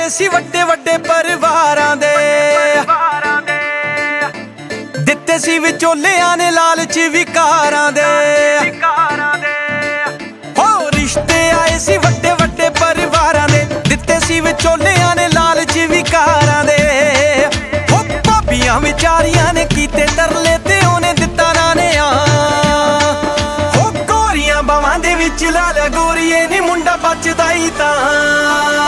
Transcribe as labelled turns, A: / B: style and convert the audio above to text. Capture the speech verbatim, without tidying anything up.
A: ਆਏ ਸੀ ਵੱਡੇ ਵੱਡੇ ਪਰਿਵਾਰਾਂ ਦੇ, ਦਿੱਤੇ ਸੀ ਵਿਚੋਲਿਆਂ ਨੇ ਲਾਲਚ ਵਿਕਾਰਾਂ ਦੇ। ਹੋ ਰਿਸ਼ਤੇ ਆਏ ਸੀ ਵੱਡੇ ਵੱਡੇ ਪਰਿਵਾਰਾਂ ਦੇ, ਦਿੱਤੇ ਸੀ ਵਿਚੋਲਿਆਂ ਨੇ ਲਾਲਚ ਵਿਕਾਰਾਂ ਦੇ। ਹੋ ਭਾਬੀਆਂ ਵਿਚਾਰੀਆਂ ਨੇ ਕੀਤੇ ਤਰਲੇ ਤੇ ਉਹਨੇ ਦਿੱਤਾ ਨਾ ਨਿਆਂ। ਹੋ ਗੋਰੀਆਂ ਬਾਵਾਂ ਦੇ ਵਿੱਚ ਲਾ ਲਿਆ ਗੋਰੀਏ ਨੀ ਮੁੰਡਾ ਬਚਦਾ ਹੀ ਤਾਂ।